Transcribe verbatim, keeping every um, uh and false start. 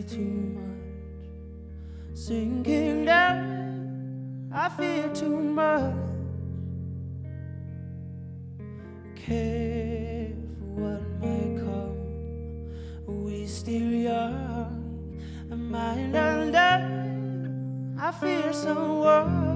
too much, sinking down. I fear too much. Care for what may come. We still young, a mind undone. I fear someone.